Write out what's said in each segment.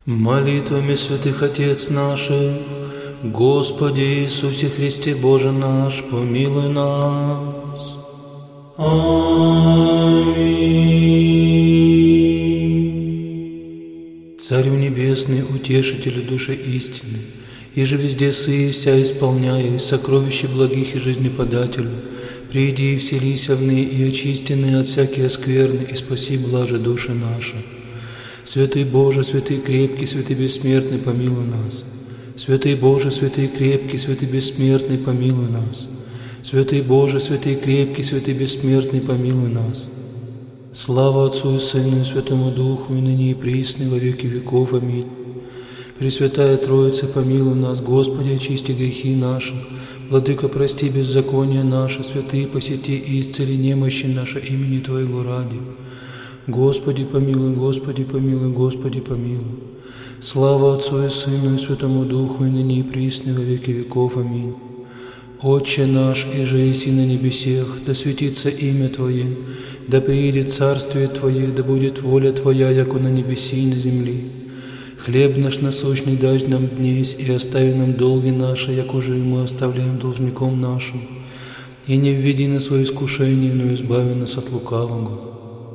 Молитвами святых Отец наших, Господи Иисусе Христе Боже наш, помилуй нас. Аминь. Царю Небесный, Утешителю души истины, и же везде сые вся исполняя, сокровища благих и жизнеподателю, приди и вселися в ны, и очистенные от всякие скверны, и спаси блаже души наши. Святый Боже, святый крепкий, святый бессмертный, помилуй нас. Святый Боже, святый крепкий, святый бессмертный, помилуй нас. Святый Боже, святый крепкий, святый бессмертный, помилуй нас. Слава Отцу и Сыну и Святому Духу, и ныне и присно, и во веки веков. Аминь. Пресвятая Троица, помилуй нас. Господи, очисти грехи наши. Владыка, прости беззакония наши. Святые, посети и исцели немощи наши имени Твоего ради. Господи, помилуй, Господи, помилуй, Господи, помилуй. Слава Отцу и Сыну и Святому Духу, и ныне и присно, и во веки веков. Аминь. Отче наш, иже еси на небесех, да светится имя Твое, да приидет царствие Твое, да будет воля Твоя, яко на небеси и на земли. Хлеб наш насущный дашь нам днесь, и остави нам долги наши, яко же и мы оставляем должником нашим. И не введи нас во искушение, но избави нас от лукавого.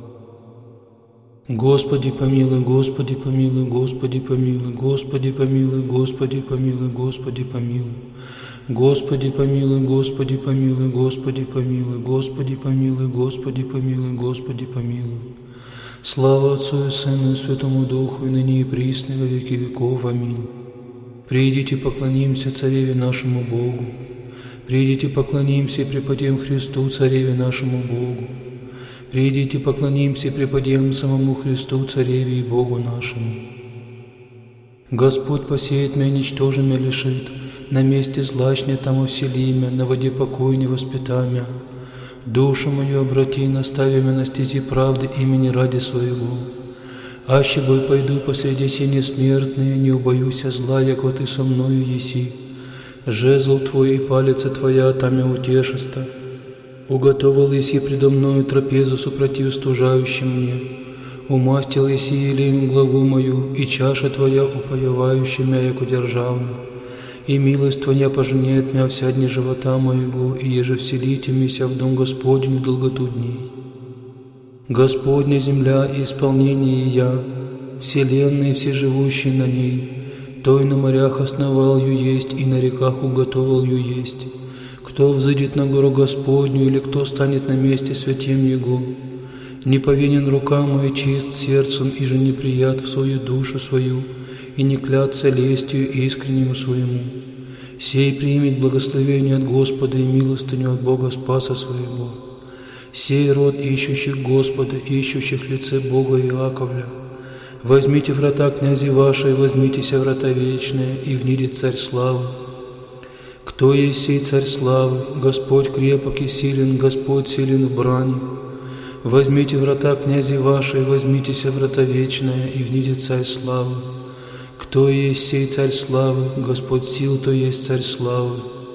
Господи помилуй, Господи помилуй, Господи помилуй, Господи помилуй, Господи помилуй, Господи помилуй. Господи помилуй, Господи помилуй, Господи помилуй, Господи помилуй, Господи помилуй, Господи помилуй. Слава Отцу и Сыну и Святому Духу, и ныне и присно, и во веки веков. Аминь. Придите, поклонимся Цареве нашему Богу. Придите, поклонимся и преподем Христу, Цареве нашему Богу. Придите, поклонимся и преподем самому Христу, Цареве и Богу нашему. Господь посеет меня, ничтожен меня лишит, на месте злачне там усели мя, на воде покой не воспитай мя. Душу мою обрати, настави мя на стези правды имени ради своего. Аще бой пойду посреди сени смертные, не убоюся зла, яко Ты со мною еси. Жезл Твой и палица Твоя, там я утешиста. Уготовил еси предо мною трапезу супротив стужающим мне. Умастил еси елеем главу мою, и чаша Твоя упоевающая мя, яко державна. И милость Твоя поженет мя вся дни живота моего, и еже вселите мися в дом Господень в долготу дней. Господня земля и исполнение я, вселенные все живущие на ней, той на морях основал ю есть, и на реках уготовил ю есть. Кто взыдет на гору Господню, или кто станет на месте святем Его? Не повинен рукам и чист сердцем, и же не прият в свою душу свою, и не клятся лестью искреннему своему. Сей примет благословение от Господа и милостыню от Бога Спаса своего. Сей род ищущих Господа, ищущих лице Бога Иаковля. Возьмите врата князи ваши, возьмитеся врата вечные, и внидет Царь славы. Кто есть сей Царь славы? Господь крепок и силен, Господь силен в брани. Возьмите врата князи ваши, возьмитеся врата вечные, и внидет Царь славы. Кто есть сей Царь славы? Господь сил, то есть Царь славы.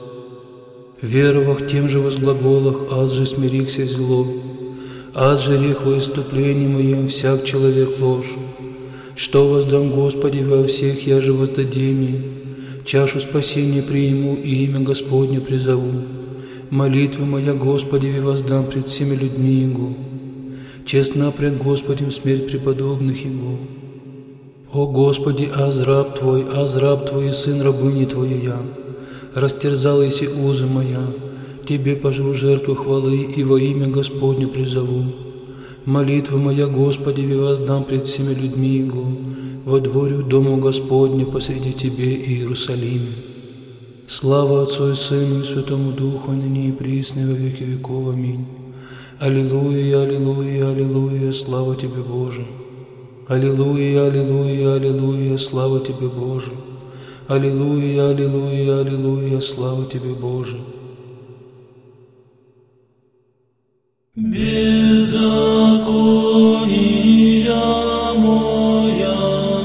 Веровах тем же возглаголах, аз же смирихся зло, аз же рех во иступлении моем всяк человек ложь. Что воздам Господи во всех, я же воздадение. Чашу спасения приму и имя Господне призову. Молитву моя Господи воздам пред всеми людьми Его. Честна пред Господем смерть преподобных Его. О Господи, аз раб Твой, и сын рабыни Твоей я. Растерзал еси узы моя, Тебе поживу жертву хвалы и во имя Господне призову. Молитву моя Господи воздам пред всеми людьми Его. Во дворе дому Господня посреди Тебе и Иерусалиме. Слава Отцу и Сыну и Святому Духу, ныне и присно, и во веки веков. Аминь. Аллилуйя, аллилуйя, аллилуйя, слава Тебе, Боже. Аллилуйя, аллилуйя, аллилуйя, слава Тебе, Боже. Аллилуйя, аллилуйя, аллилуйя, слава Тебе, Боже. Беззакония моя,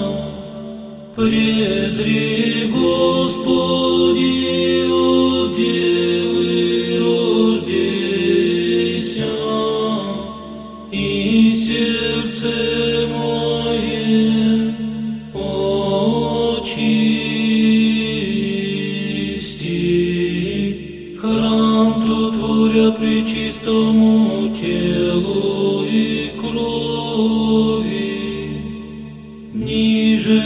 презри, Господи, от Девы рождейся, и сердце мое ниже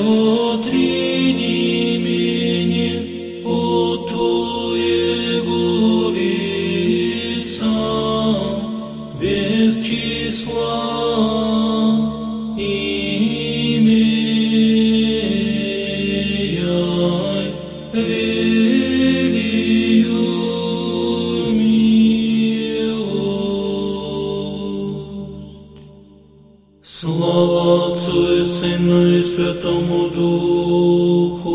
отрини меня от Твоего лица, без числа имея велию милость. Слава Отцу и Сыну и Святому Духу,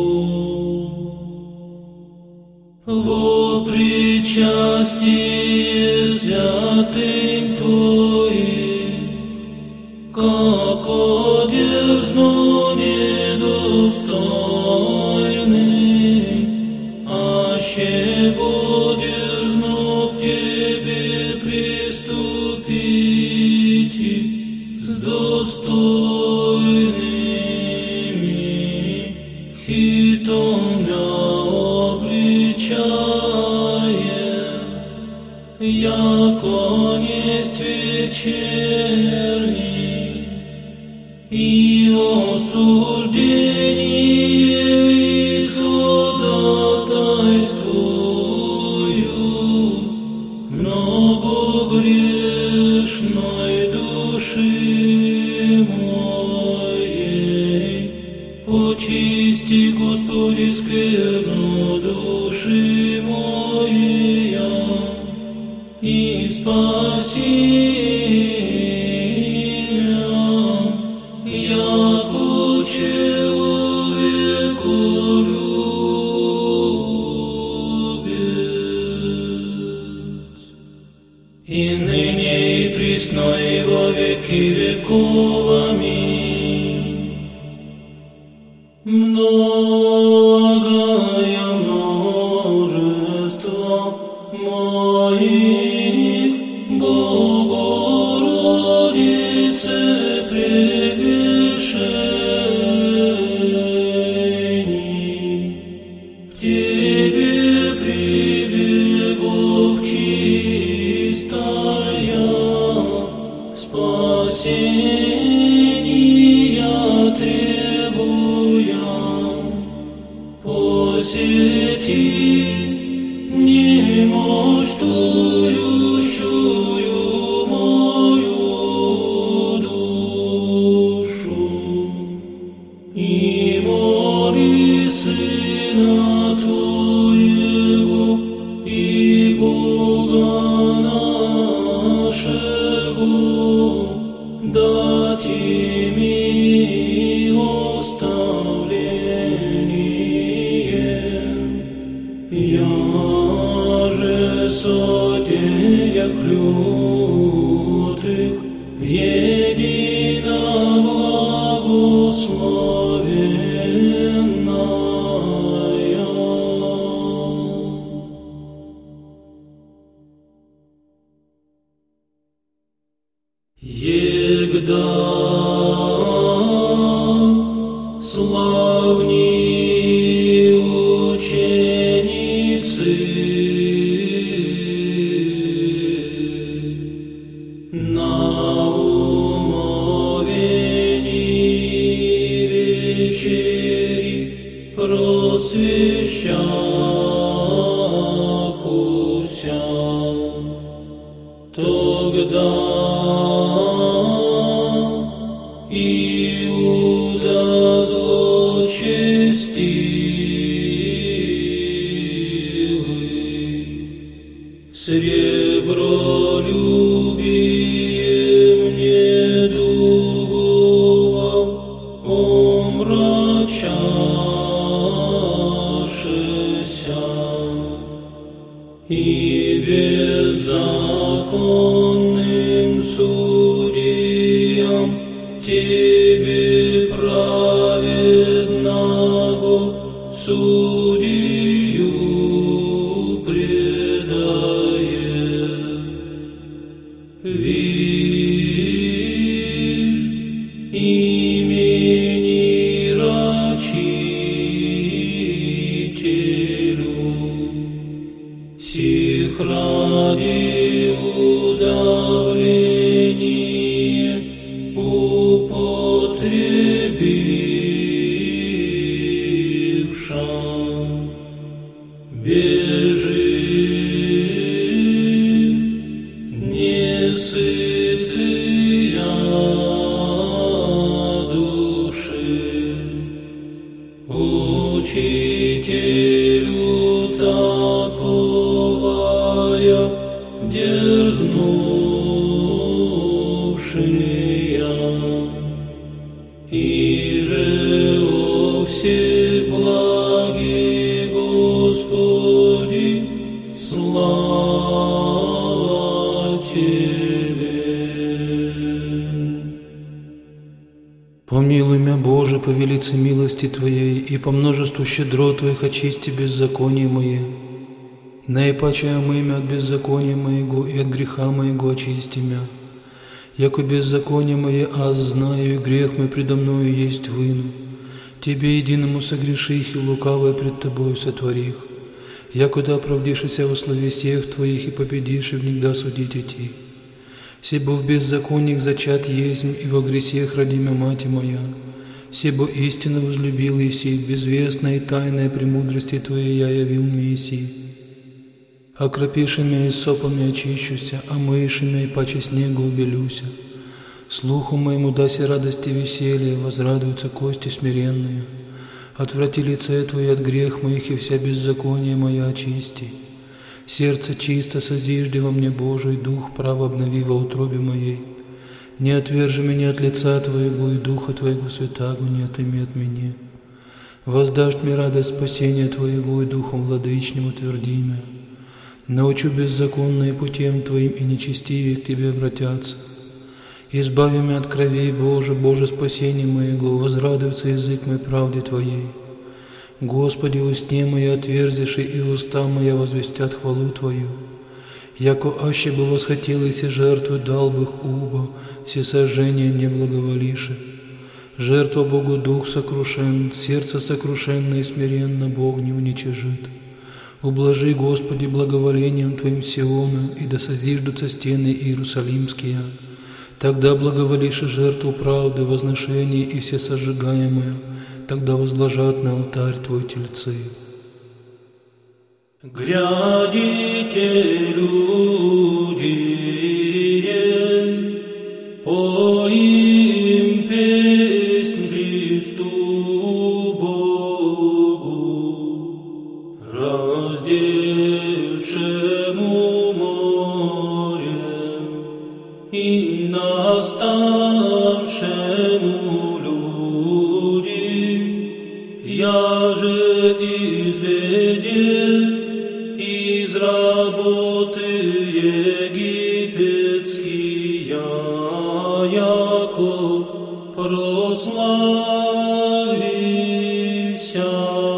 во причастие святым Твоим, как одерзну недостойный, аще подерзну к Тебе приступить с достойными, хитом мя обличает, яко несть вечерний, и осуждение исходатайствую много грешной души моей. Очисти, Господи, скверну души моя, и спаси меня, яко человеку любец. И ныне, и присно, и во веки веков. Аминь. Многое множество моих Богородице прегрешений, к Тебе прибегов чистая, спасения требуя, посети немощтующую мою душу, и моли Сына Твоего и Бога нашего дать им оставление, яже содеях лютых едино благословенная. Егда славни ученицы на умовении вечери просвещахуся, тогда Иуда злочестивый, сребролюбием недугого омрачавшися, и беззаконным судьям Тебе праведного судью предает. Виждь имени рачи погибшем, бежи, несытые души, учителю таковая дерзнувшая, и же о всеблагий Господи, слава Тебе. Помилуй меня, Боже, по велице милости Твоей, и по множеству щедрот Твоих очисти беззаконие мое. Наипаче омый мя от беззакония моего, и от греха моего очисти мя. Яко беззаконие мое аз знаю, и грех мой предо мною есть выну. Тебе единому согреших, и лукавое пред Тобою сотворих. Якуда оправдишься во славе всех Твоих, и победишь, и внегда судить идти. Себо в беззакониях зачат есмь, и во гресех родимя мать моя. Себо истинно возлюбил еси, безвестная и тайная премудрости Твоей я явил мне еси. Окропиши меня и сопами очищуся, омыиши меня и паче снегу убелюся. Слуху моему даси радости и веселье, возрадуются кости смиренные. Отврати лице Твое от грех моих, и вся беззаконие моя очисти. Сердце чисто созижди во мне, Божий, дух право обнови во утробе моей. Не отвержи меня от лица Твоего, и духа Твоего святаго не отыми от меня. Воздашь мне радость спасения Твоего, и духом владычным утверди меня. Научу беззаконные путем Твоим, и нечестивые к Тебе обратятся. Избави меня от кровей, Боже, Боже, спасение моего, возрадуется язык мой правде Твоей. Господи, устне мои отверзиши, и уста моя возвестят хвалу Твою. Яко аще бы восхотелись и жертву, дал бы их убо, все сожжения не благоволиши. Жертва Богу дух сокрушен, сердце сокрушенное и смиренно Бог не уничижит. Ублажи, Господи, благоволением Твоим Сиона, и да созиждутся стены Иерусалимские. Тогда благоволишь и жертву правды, возношение и все сожигаемое, тогда возложат на алтарь Твой тельцы. Грядите, люди, поим песнь Христу Богу, разделшему море и наставшему люди, я же изведе из работы египетские, яко прославися.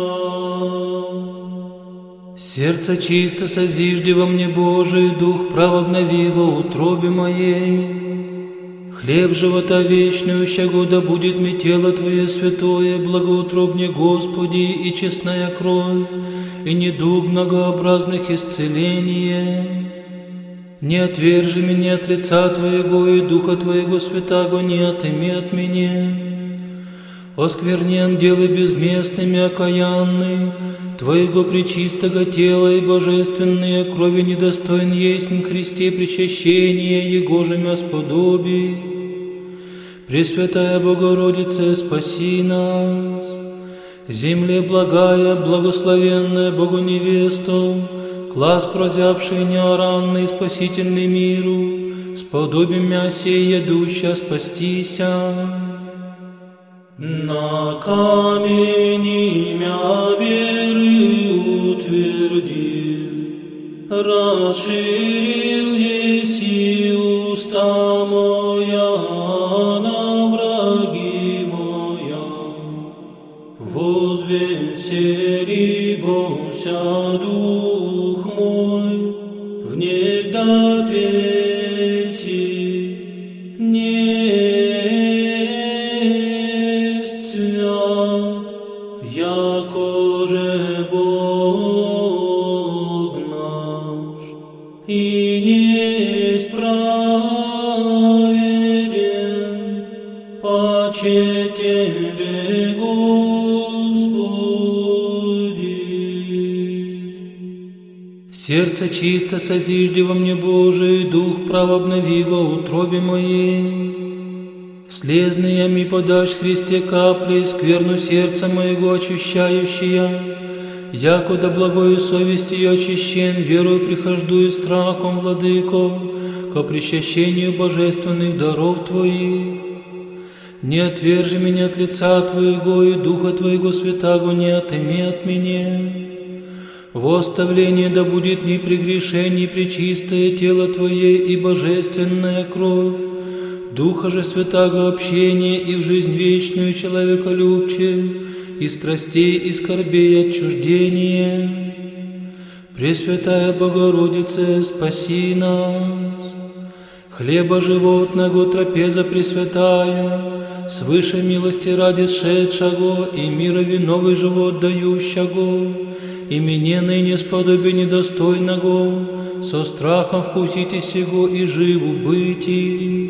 Сердце чисто созижди во мне, Божий, дух прав обнови во утробе моей. Хлеб живота вечную, щего да будет мне тело Твое святое, благоутробне Господи, и честная кровь, и недуг многообразных исцеления. Не отвержи меня от лица Твоего, и Духа Твоего святаго не отыми от меня. Осквернен делы безместными окаянны, Твоего пречистого тела и божественные крови недостоин есть в Христе причащение, Его же мя сподоби. Пресвятая Богородице, спаси нас. Земле благая, благословенная Богу невесту, класс прозябший неоранный, спасительный миру, сподобим мя сей едуща спастися. На камени мя веры утверди, расширил еси уста моя на враги моя. Возвеселился дух мой, внегда пейте, несть свят, яко же Бог наш, и несть праведен, паче Тебе, Господи. Сердце чисто созижди во мне, Божий, дух прав обнови во утробе моей. Слезные ми подашь, Христе, капли, скверну сердца моего очищающая. Якуда благою совестью очищен, верою прихожду и страхом, Владыко, ко причащению божественных даров Твоих. Не отвержи меня от лица Твоего, и Духа Твоего Святаго не отыми от меня. Во оставление да будет ни прегрешений пречистое тело Твое и божественная кровь, Духа же Святаго общение и в жизнь вечную человеколюбче, и страстей, и скорбей отчуждение. Пресвятая Богородице, спаси нас. Хлеба животного трапеза пресвятая, свыше милости ради сшедшего, и мира виновый живот дающего, и мне ныне сподоби недостойного, со страхом вкусите сего и живу быти.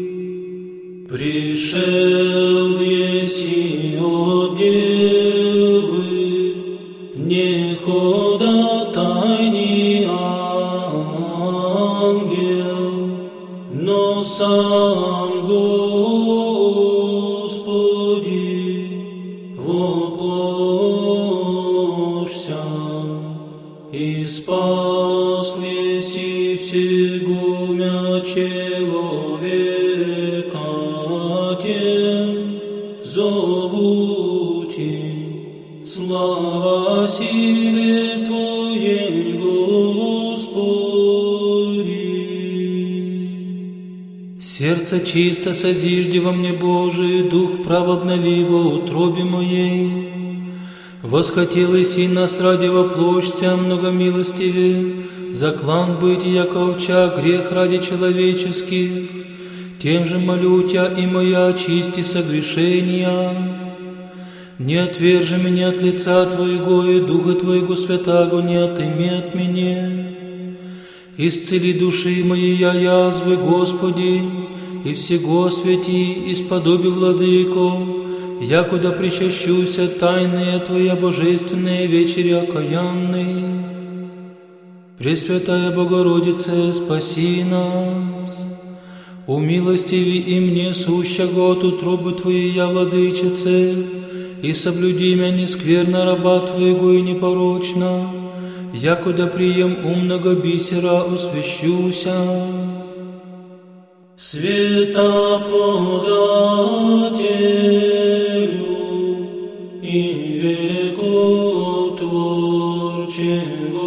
Пришел еси от Девы, не ходатайный ангел, но сам Господи воплощся, и спас еси всего мя человека. Зовути, слава силе Твоей, Господи. Сердце чисто созижди во мне, Божий, дух прав обнови во утробе моей. Восхотел и син нас ради воплощся многомилостиве, заклан быть, яко овча, грех ради человеческих. Тем же молю Тебя, и моя очисти согрешения. Не отвержи меня от лица Твоего, и Духа Твоего Святаго не отыми от меня. Исцели души моей язвы, Господи, и всего святи, исподоби, Владыко, якуда причащуся тайные Твоя божественные вечери окаянные. Пресвятая Богородице, спаси нас. Умилостиви и мне сущего от утробы Твоей, я, Владычице, и соблюди меня нескверно раба Твоего и непорочно, якуда прием умного бисера освящуся. Света подателю и веков творче,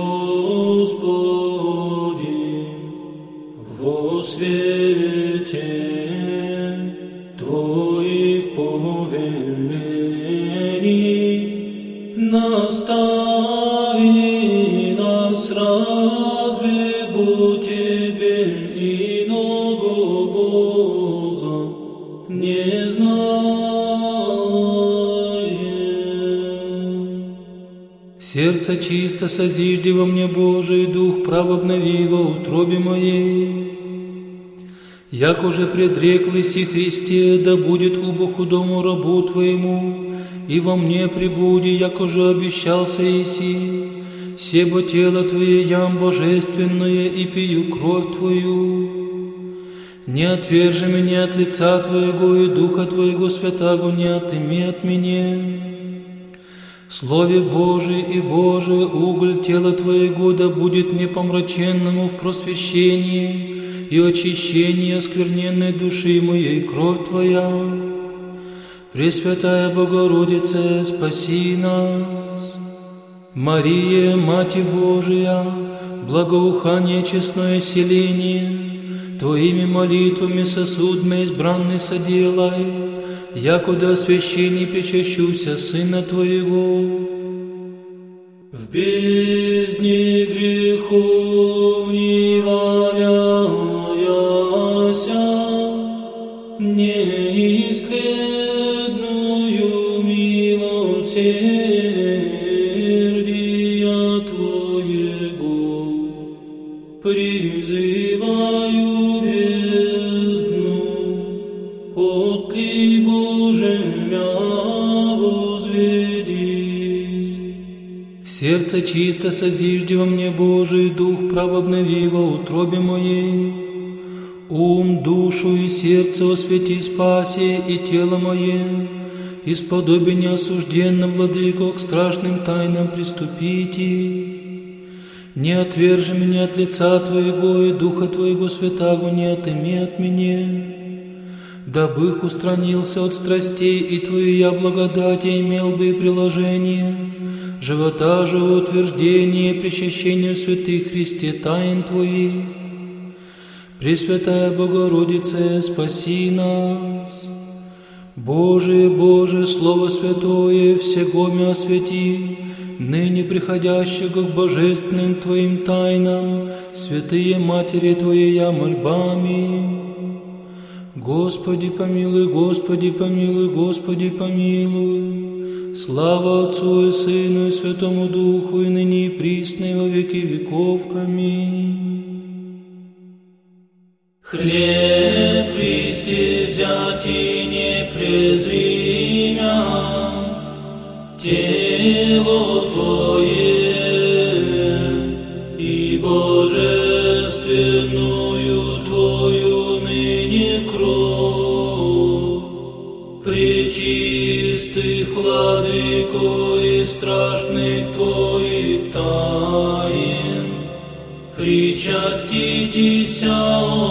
Господи, во свете Твоих повелений настави нас, разве будь Тебе иного Бога не знаем. Сердце чисто созижди во мне, Божий, дух прав обнови во утробе моей. Як уже предрекли си Христе, да будет убо худому рабу Твоему, и во мне пребуди, як уже обещался Иси, себо тело Твое ям божественное и пью кровь Твою. Не отвержи меня от лица Твоего, и Духа Твоего Святаго не отыми от меня. Слове Божий и Божий уголь тела Твоего да будет непомраченному в просвещении и очищении оскверненной души моей кровь Твоя. Пресвятая Богородице, спаси нас. Мария, Мати Божия, благоухание честное селение, Твоими молитвами сосуд мой избранный соделай, якуда освящении причащуся Сына Твоего. В бездне грехов не валяяся, неисследную милосердия Твоего, призываю бездну, отли Боже мя Сердце чисто созижди во мне, Божий Дух, право обнови во утробе моей. Ум, душу и сердце освети, спаси, и тело мое, исподоби неосужденно, владыко, к страшным тайнам приступите. Не отвержи меня от лица Твоего, и Духа Твоего Святаго не отыми от меня. Дабы их устранился от страстей, и Твою я благодати имел бы и приложение, живота же утверждение, причащение святых Христе тайн Твоих. Пресвятая Богородице, спаси нас. Божие, Боже, Слово Святое, всего мя освети, ныне приходящего к божественным Твоим тайнам, святые Матери Твоя мольбами. Господи помилуй, Господи помилуй, Господи помилуй. Слава Отцу и Сыну и Святому Духу, и ныне и присно, и во веки веков. Аминь. Хлеб Христе взять и не презри мя, тело Твое и божественную Твою ныне кровь, пречистых владыко и страшных Твоих тайн, причаститеся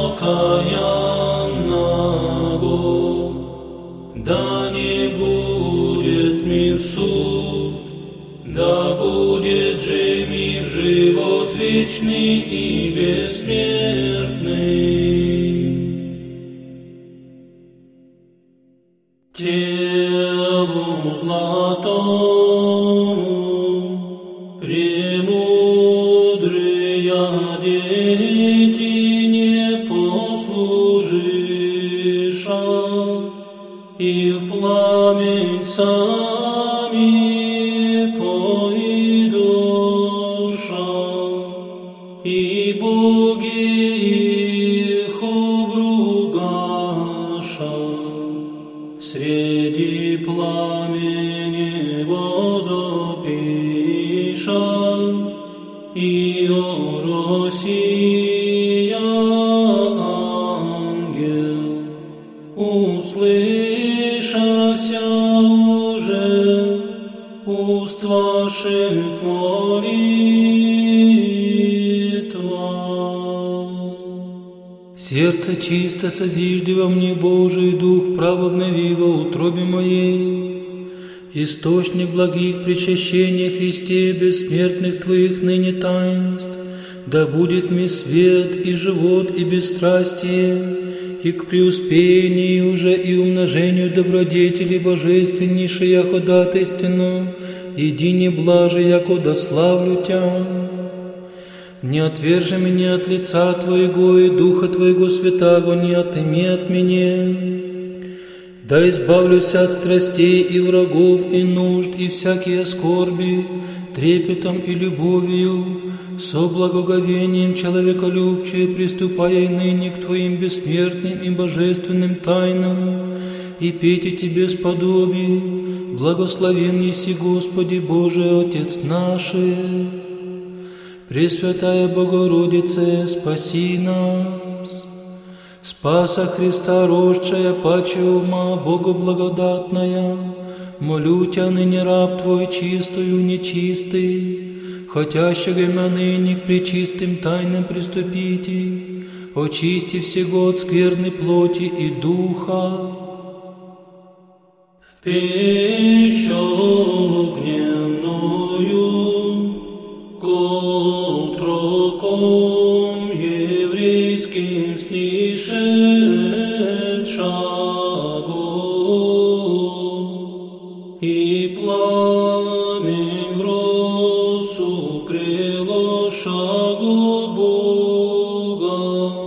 окаянного, да не будет мир суд, да будет же мир живот вечный и бессмертный. Телу златому премудрые дети не послужиша, и в пламень сами пойдоша, и боги их обругаша, среди пламени возопиша, и о Россия ангел услышася уже уст ваших молитва. Сердце чисто созижди во мне, Божий Дух, право обнови во утробе моей. Источник благих причащений Христе, бессмертных Твоих ныне таинств, да будет мне свет и живот и бесстрастие, и к преуспеянию уже и умножению добродетели божественнейшей я ходатайственно, едине блаже, яко дославлю Тя. Не отвержи меня от лица Твоего, и Духа Твоего Святаго не отыми от меня. Да избавлюсь от страстей и врагов, и нужд, и всякие скорби, трепетом и любовью, со благоговением человеколюбче, приступая ныне к Твоим бессмертным и божественным тайнам, и пейте Тебе сподоби, благословен еси, Господи Боже, Отец наших. Пресвятая Богородице, спаси нас. Спаса Христа, росшая паче ума, Богу благодатная, молю Тя ныне раб Твой чистую, нечистый, хотящего мя ныне к пречистым тайнам приступите, очисти всего от скверной плоти и духа. В пищу гневную к отрокам еврейским снишедшего, и пламень в росу прелошагу Бога,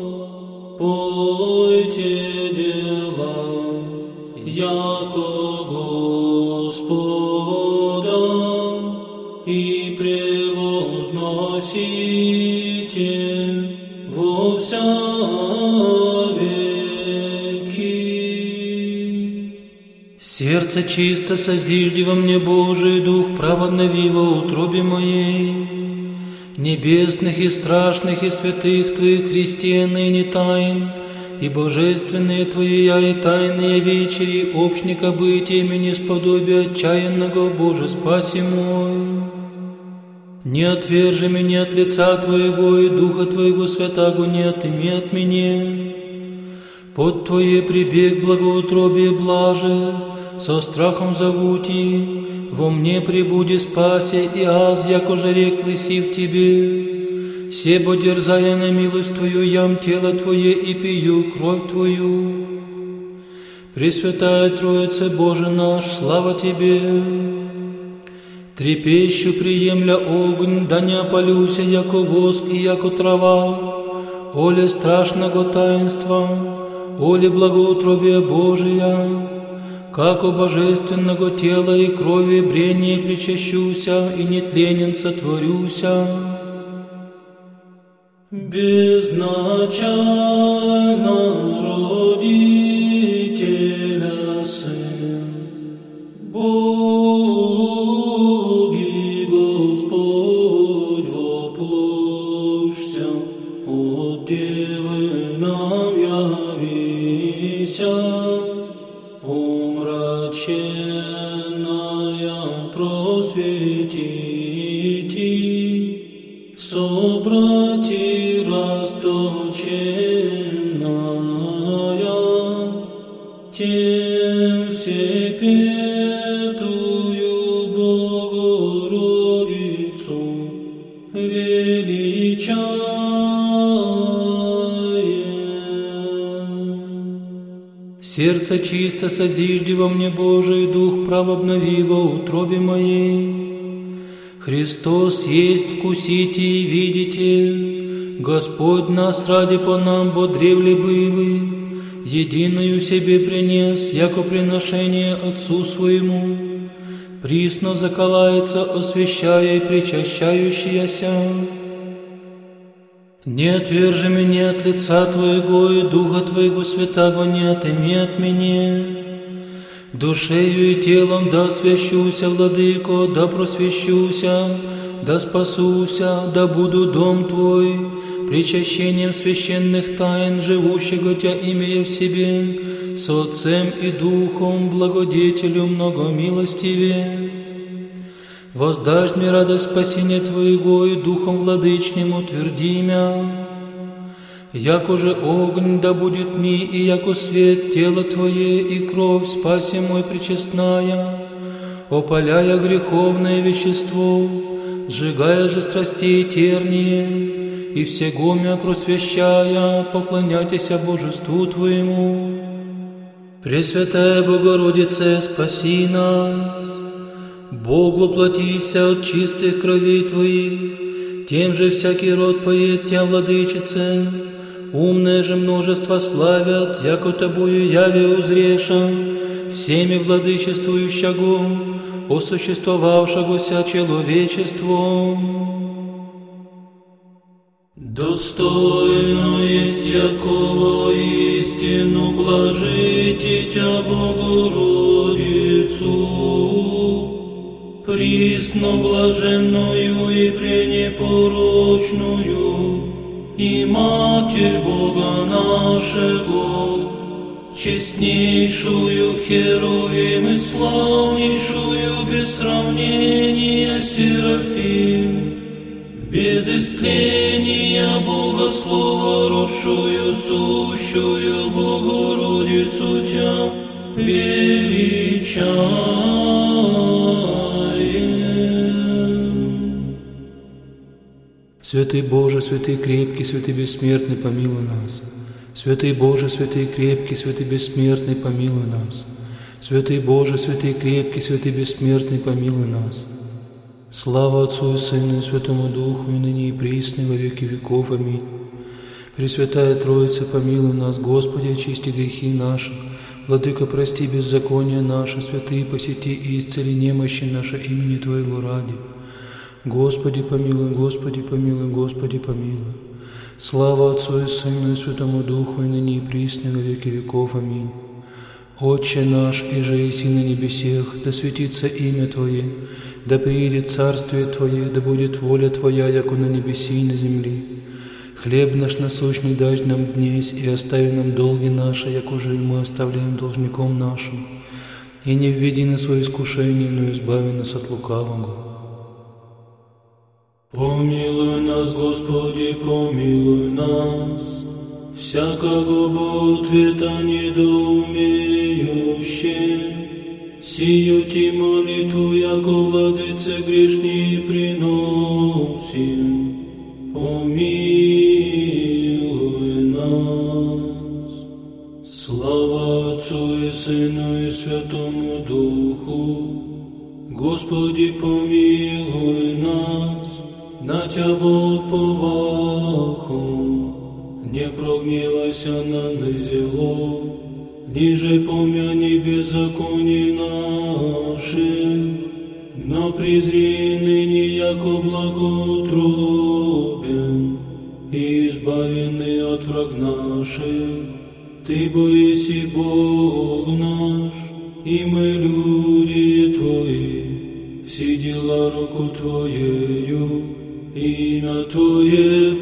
пойте дела, яко Господа, и превозносите во вся веки. Сердце Сердце чисто созижди во мне, Божий Дух, право обнови во утробе моей. Небесных и страшных и святых Твоих Христе ныне тайн, и божественные Твои я и тайные вечери, общника бытия имени сподобия отчаянного, Боже, спаси мой. Не отвержи меня от лица Твоего, и Духа Твоего Святаго не отыми от меня. Под Твое прибег благоутробие блаже, со страхом зовути, во мне пребуди спаси, и аз, яко же рекли си в Тебе. Себо дерзая на милость Твою, ям тело Твое и пью кровь Твою. Пресвятая Троица, Боже наш, слава Тебе. Трепещу, приемля огонь, да не опалюся, яко воск и яко трава. Оле страшного таинства, оле благоутробия Божия, како божественного тела и крови брение причащуся, и нетленен сотворюся. Безначально родителя Сын, Бог и Господь воплощся, от Девы нам явися, омраченная просветити, собрати расточенная, тем всепетую Богородицу величаем. Сердце чисто созижди во мне, Божий Дух, право обнови во утробе моей. Христос есть, вкусите и видите, Господь нас ради по нам бодревли бывы, единую себе принес, яко приношение Отцу Своему, присно заколается, освящая и причащающаяся. Не отвержи меня от лица Твоего, и Духа Твоего Святаго не отыми от меня. Душею и телом да освящуся, Владыко, да просвещуся, да спасуся, да буду дом Твой, причащением священных тайн, живущего Тя имея в себе, с Отцем и Духом, благодетелю многомилостивее. Воздашь мне радость спасения Твоего, и Духом Владычним утверди мя. Яко же огонь да будет ми, и яко свет тело Твое, и кровь спаси мой пречестная, опаляя греховное вещество, сжигая же страстей терние, и всего мя просвящая, поклоняйтеся Божеству Твоему. Пресвятая Богородице, спаси нас. Бог воплотися от чистых кровей Твоих, тем же всякий род поет Тя, Владычице. Умное же множество славят, яко Тобою яве узреша, всеми владычествующего, осуществовавшегося человечеством. Достойно есть якого истину блажите Тя, Богородицу, присно блаженную и пренепорочную, и Матерь Бога нашего, честнейшую Херувим и славнейшую без сравнения Серафим, без истления Богослова росшую сущую Богородицу Тя величаем. Святый Боже, святый крепкий, святый бессмертный, помилуй нас. Святый Боже, святый крепкий, святый бессмертный, помилуй нас. Святый Боже, святый крепкий, святый бессмертный, помилуй нас. Слава Отцу и Сыну и Святому Духу, и ныне и присно, и во веки веков. Аминь. Пресвятая Троица, помилуй нас. Господи, очисти грехи наши. Владыка, прости беззаконие наше. Святые, посети и исцели немощи наши имени Твоего ради. Господи, помилуй, Господи, помилуй, Господи, помилуй. Слава Отцу и Сыну и Святому Духу, и ныне и присно, и во веки веков. Аминь. Отче наш, иже еси на небесех, да светится имя Твое, да приидет царствие Твое, да будет воля Твоя, яко на небеси и на земли. Хлеб наш насущный дашь нам днесь, и остави нам долги наши, як уже и мы оставляем должником нашим. И не введи на свое искушение, но избави нас от лукавого. Помилуй нас, Господи, помилуй нас, всякого бы ответа недоумеющим. Сию ти молитву, яко владыце грешни приносим. Помилуй нас. Слава Отцу и Сыну и Святому Духу. Господи, помилуй нас. На Тябо уповахом. Не прогневайся на низело, ниже помяни беззаконий наших, но презри ныне, яко благоутробен, и избавенный от враг наших. Ты боиси Бог наш, и мы люди Твои, все дела руку Твоею, имя Твое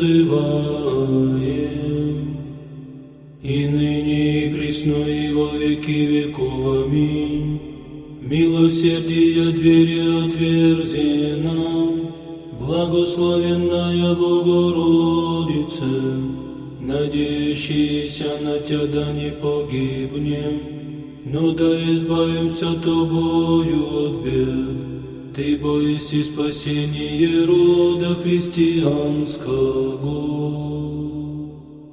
призываем, и ныне и присно и во веки веков. Аминь. Милосердие двери отверзи нам, благословенная Богородице, надеющиеся на Тя да не погибнем, но да избавимся Тобою от бед. Ты боиси спасение рода христианского.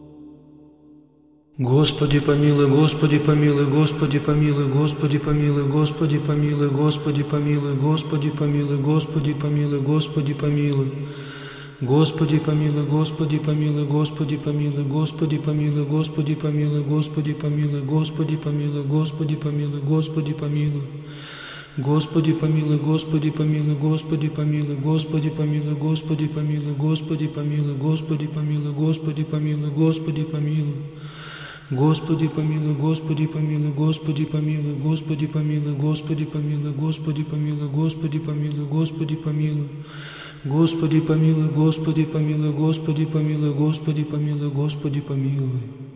Господи помилуй, Господи помилуй, Господи помилуй, Господи помилуй, Господи помилуй, Господи помилуй, Господи помилуй, Господи помилуй, Господи помилуй. Господи помилуй, Господи помилуй, Господи помилуй, Господи помилуй, Господи помилуй, Господи помилуй, Господи помилуй, Господи помилуй, Господи помилуй. Господи помилуй, Господи помилуй, Господи помилуй, Господи помилуй, Господи помилуй, Господи помилуй, Господи помилуй, Господи помилуй, Господи помилуй. Господи помилуй, Господи помилуй, Господи помилуй, Господи помилуй, Господи помилуй, Господи помилуй, Господи помилуй, Господи помилуй. Господи помилуй, Господи помилуй, Господи помилуй, Господи помилуй, Господи помилуй.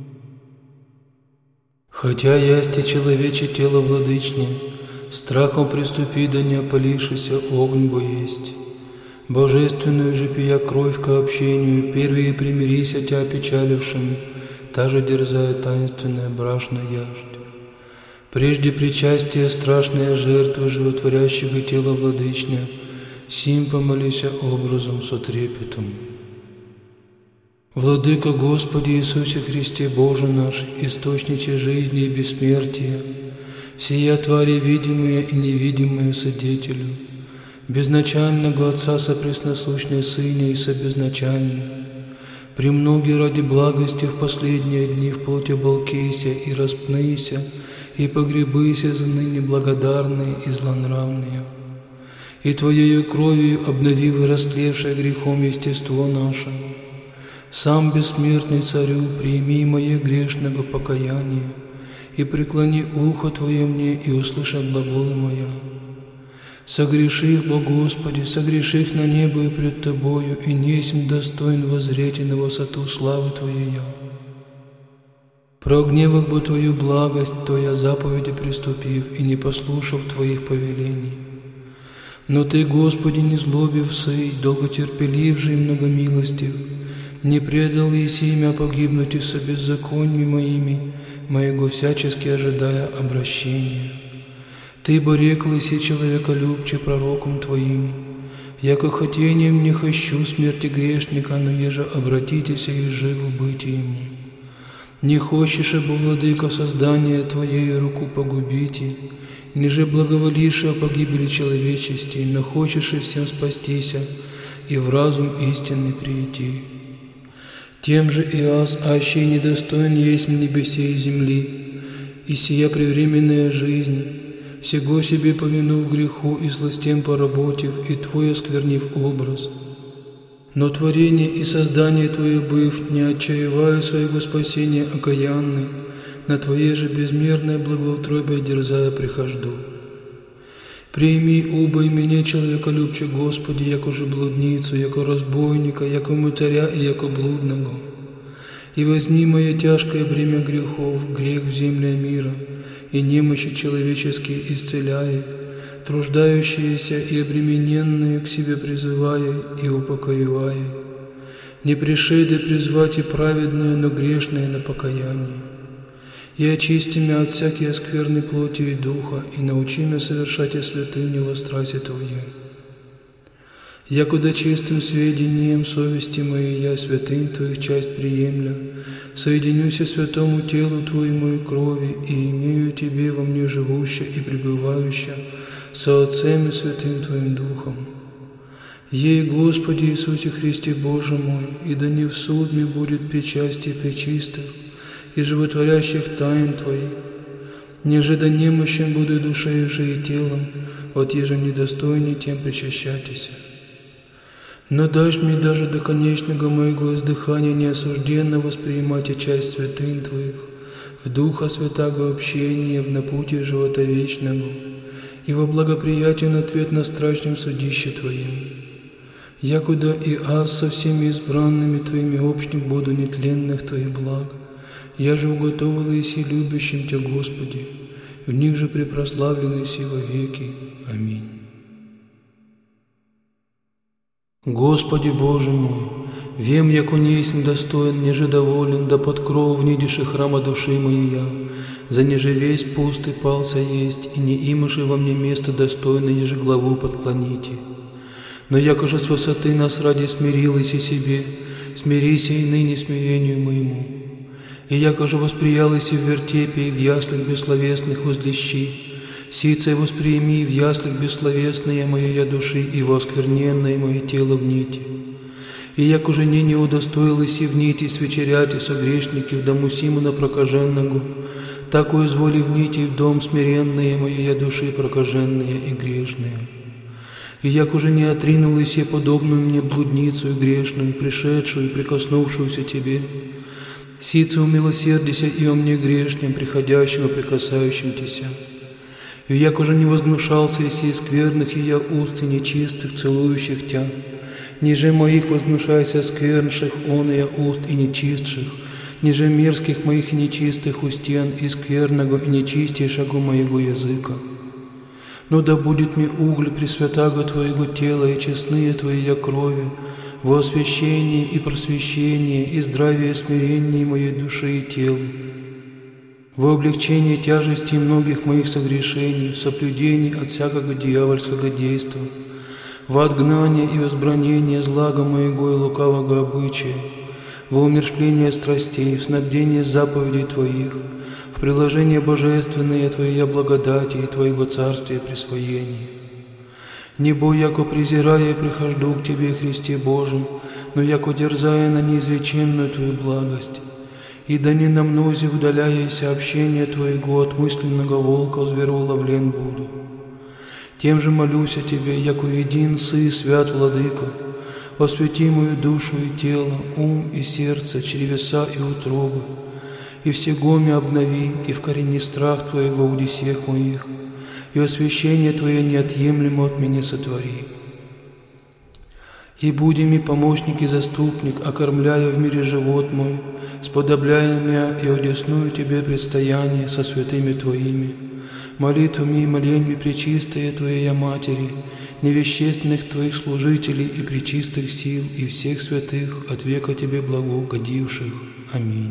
Хотя ясти человече тело владычне, страхом приступи, да не опалившийся огонь бо есть. Божественную же пия кровь ко общению, первее примирися Тя опечалившим, та же дерзая таинственная брашна яждь. Прежде причастия страшная жертва животворящего тела владычня, сим помолися образом со трепетом. Владыка Господи Иисусе Христе Боже наш, источниче жизни и бессмертия, сия твари видимые и невидимые Содетелю, безначального Отца сопресносущной Сыне и собезначальный, премноги ради благости в последние дни в плоти оболкейся и распнися, и погребыся за ныне благодарные и злонравные. И Твоею кровью обновив и растлевшее грехом естество наше, сам бессмертный Царю прими мое грешного покаяние, и преклони ухо Твое мне, и услыши глаголы моя. Согреших, Бо Господи, согреших на небо и пред Тобою, и несмь достоин воззреть на высоту славы Твоей я. Прогневах бы Твою благость, Твоя заповеди приступив, и не послушав Твоих повелений. Но Ты, Господи, не злобив сей, долготерпеливший и многомилостив, не предал еси мя погибнуть и со беззаконьми моими, моего всячески ожидая обращения. Ты бо рекл еси человеколюбче пророком Твоим, яко хотением не хочу смерти грешника, но еже обратитесь и живо быть ему. Не хочешь, бо, Владыка, создание Твоей руку погубите, ниже благоволивши о погибели человечести, но хочешь и всем спастися, и в разум истинный прийти. Тем же и аз, аще недостоин есть небесе и земли, и сия превременная жизнь, всего себе повинув греху и злостям поработив, и Твой осквернив образ. Но творение и создание Твое быв, не отчаивая своего спасения окаянный, на Твое же безмерное благоутробие дерзая прихожду. Прими убой меня, человеколюбче, Господи, яко же блудницу, яко разбойника, яко мытаря и яко блудного. И возьми мое тяжкое бремя грехов, грех в земле мира, и немощи человеческие исцеляя, труждающиеся и обремененные к себе призывая и упокоивая. Не пришеды призвать и праведные, но грешные на покаяние. И очисти меня от всякой скверной плоти и духа, и научи меня совершать и святыню во страсти Твоей. Якуда чистым сведением совести моей я святынь Твоих часть приемля, соединюся святому телу Твоему и крови, и имею Тебе во мне живуща и пребывающа со Отцем и Святым Твоим Духом. Ей, Господи Иисусе Христе Боже мой, и да не в суд мне будет причастие пречистых и животворящих тайн Твоих, неже да немощен буду душею же и телом, вот еже недостойней тем причащайтеся. Но дашь мне даже до конечного моего издыхания неосужденно воспринимать и часть святынь Твоих, в Духа Святаго общения, в напутие живота вечного, и во благоприятен ответ на страшном судище Твоем. Якуда и аз со всеми избранными Твоими общник буду нетленных Твоих благ, я же уготовил иси любящим Тебя, Господи, в них же препрославленный си во веки. Аминь. Господи Боже мой, вем, яко не есть достоин, неже доволен, да под кров внидиши храма души моей я, за неже весь пустый пался есть, и не имаши во мне место достойно, еже главу подклоните. Но яко же с высоты нас ради смирилась и себе, смирися и ныне смирению моему. И яко же восприялась и в вертепе, и в яслях бессловесных возлещи, сице восприими в яслях бессловесное мое я души, и воскверненное мое тело в нити. И яко же не удостоилась и в нити свечерять и со грешники в дому Симона прокаженного, так изволи в нити в дом смиренное мое я души прокаженные и грешные. И яко же не отринулась я подобную мне блудницу и грешную, пришедшую и прикоснувшуюся Тебе, сице умилосердися и о мне грешнем, приходящим и прикасающим Тися. И яко же не возгнушался и сей скверных и я уст и нечистых, целующих Тя, ниже моих возгнушайся сквернших он и я уст и нечистших, ниже мерзких моих и нечистых устен и скверного и нечистейшего моего языка. Но да будет мне уголь пресвятаго Твоего тела и честные Твоя крови, во освящении и просвещении и здравие смирении моей души и тела, во облегчении тяжести многих моих согрешений, в соблюдении от всякого дьявольского действа, во отгнание и возбранение злага моего и лукавого обычая, во умерщвление страстей, в снабдение заповедей Твоих, в приложение божественное Твоей благодати и Твоего царствия присвоения. Не бой, яко презирая, прихожду к Тебе, Христе Божий, но яко дерзая на неизреченную Твою благость. И да не на мнозе удаляяся общение Твоего от мысленного волка звероуловлен буду. Тем же молюся Тебе, яко един Сы, свят Владыка, освети мою душу и тело, ум и сердце, чревеса и утробы, и всего мя обнови, и вкорени страх Твоего в десех моих, и освящение Твое неотъемлемо от меня сотвори. И буди ми помощник и заступник, окормляя в мире живот мой, сподобляя мя и одесную Тебе предстояние со святыми Твоими, молитвами и моленьми пречистые Твоей Матери, невещественных Твоих служителей и пречистых сил и всех святых от века Тебе благогодивших. Аминь.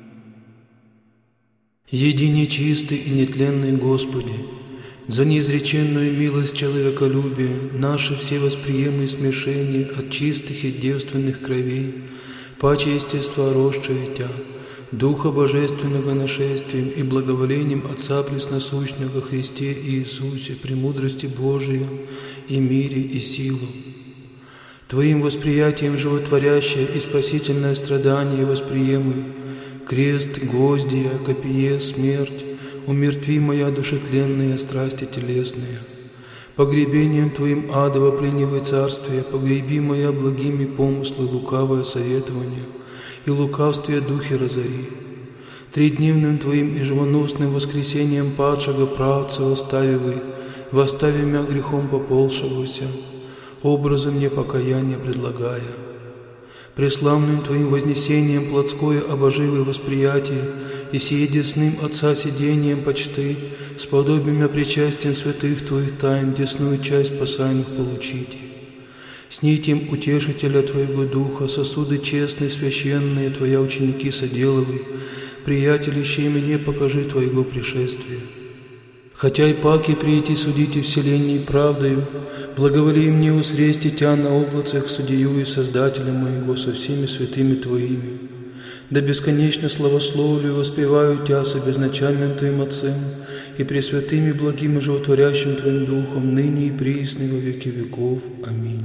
Едине чистый и нетленный Господи, за неизреченную милость человеколюбия, наши все восприемы и смешения от чистых и девственных кровей, паче естества росшие Тя, Духа Божественного нашествием и благоволением Отца Пресносущного Христе Иисусе, премудрости Божией и мире и силу. Твоим восприятием животворящее и спасительное страдание восприемы, крест, гвоздия, копье, смерть, умертви моя душетленная страсти телесные. Погребением Твоим адово пленивое царствие, погреби моя благими помыслы лукавое советование, и лукавствие духи разори. Тридневным Твоим и живоносным воскресением падшего правца восстави мя грехом поползшегося, образом мне покаяния предлагая. Преславным Твоим вознесением плотское обоживое восприятие и сие десным Отца сидением почты, сподобим мя причастием святых Твоих тайн десную часть спасаемых получите. С нитем утешителя Твоего Духа, сосуды честные, священные, Твоя ученики соделывай, приятелищей мне покажи Твоего пришествия. Хотя и паки прийти судите вселенной правдою, благоволи мне усрести Тя на облацах судью и Создателя моего со всеми святыми Твоими. Да бесконечно славословлю и воспеваю Тя со безначальным Твоим Отцем и пресвятым и благим и животворящим Твоим Духом, ныне и присно во веки веков. Аминь.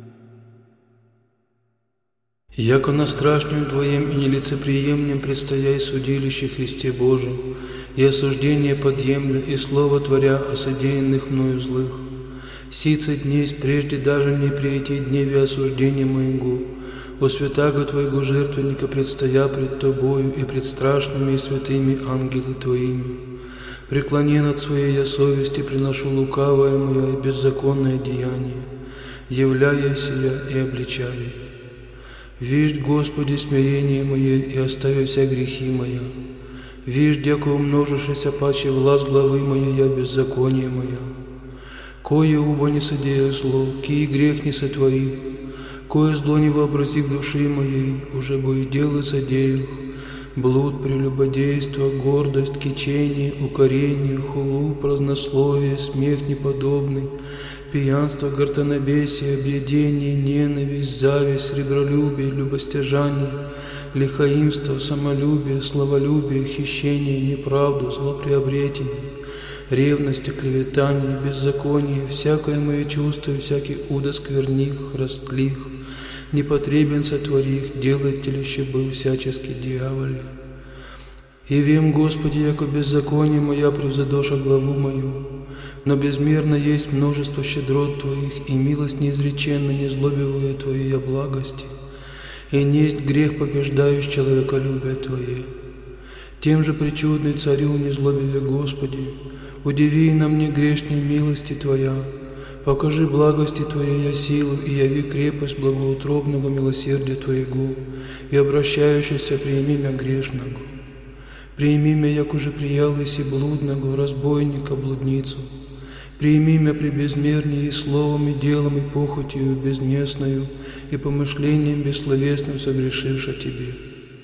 Яко на страшным Твоем и нелицеприемлем предстояй судилище Христе Божьем, и осуждение подъемля, и слово творя о содеянных мною злых. Сице днесь прежде даже не прийти дневе осуждения моего, о святаго Твоего жертвенника предстоя пред Тобою и пред страшными и святыми ангелы Твоими. Преклонен от своей я совести приношу лукавое мое и беззаконное деяние, являяся я и обличая. Виждь, Господи, смирение мое и оставя вся грехи моя. Виждь, яко умножившися паче власть главы моей, я беззаконие моя. Кое убо не содея зло, кий грех не сотвори, кое зло не вообрази к души моей, уже бы и дело содеях, блуд, прелюбодейство, гордость, кичение, укорение, хулу, празднословие, смех неподобный, пьянство, гортанобесие, объедение, ненависть, зависть, сребролюбие, любостяжание, лихоимство, самолюбие, славолюбие, хищение, неправду, злоприобретение, ревность, клеветание, беззаконие, всякое мое чувство, всякий удо скверних, растлих, непотребен сотворих, делателище был всячески дьяволе. И вем, Господи, яко беззаконие моя превзадоша главу мою, но безмерно есть множество щедрот Твоих, и милость неизреченна, не злобивая Твоей благости, и несть грех побеждающий человеколюбие Твое. Тем же причудный Царю, не злобиве Господи, удиви на мне грешной милости Твоя, покажи благости Твоей я силу, и яви крепость благоутробного милосердия Твоего, и обращающийся прими мя грешного. Прими мя, як уже приялыси блудного, разбойника, блудницу. Прими мя при безмернее и словом, и делом, и похотью безместною, и помышлением бессловесным согрешивша Тебе.